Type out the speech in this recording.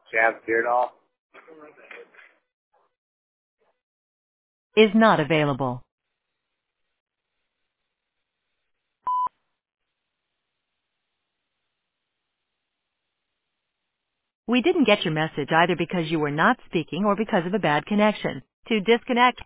Jab Beardall. Is not available. We didn't get your message either because you were not speaking or because of a bad connection. To disconnect,